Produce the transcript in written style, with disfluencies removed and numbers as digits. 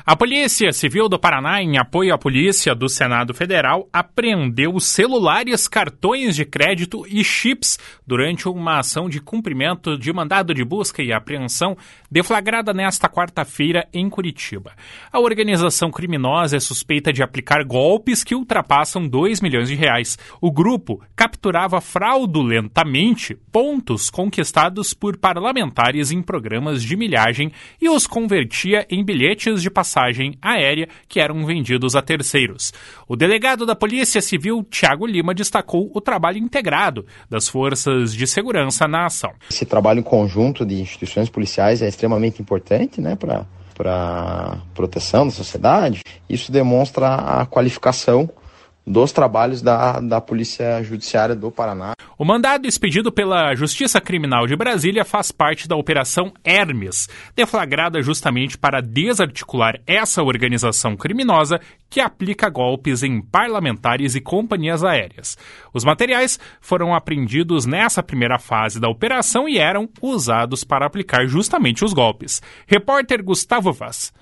A Polícia Civil do Paraná, em apoio à Polícia do Senado Federal, apreendeu celulares, cartões de crédito e chips durante uma ação de cumprimento de mandado de busca e apreensão deflagrada nesta quarta-feira em Curitiba. A organização criminosa é suspeita de aplicar golpes que ultrapassam R$2 milhões. O grupo capturava fraudulentamente pontos conquistados por parlamentares em programas de milhagem e os convertia em bilhetes de passagem aérea que eram vendidos a terceiros. O delegado da Polícia Civil, Thiago Lima, destacou o trabalho integrado das forças de segurança na ação. Esse trabalho conjunto de instituições policiais é extremamente importante, para proteção da sociedade. Isso demonstra a qualificação dos trabalhos da Polícia Judiciária do Paraná. O mandado expedido pela Justiça Criminal de Brasília faz parte da Operação Hermes, deflagrada justamente para desarticular essa organização criminosa que aplica golpes em parlamentares e companhias aéreas. Os materiais foram apreendidos nessa primeira fase da operação e eram usados para aplicar justamente os golpes. Repórter Gustavo Vaz.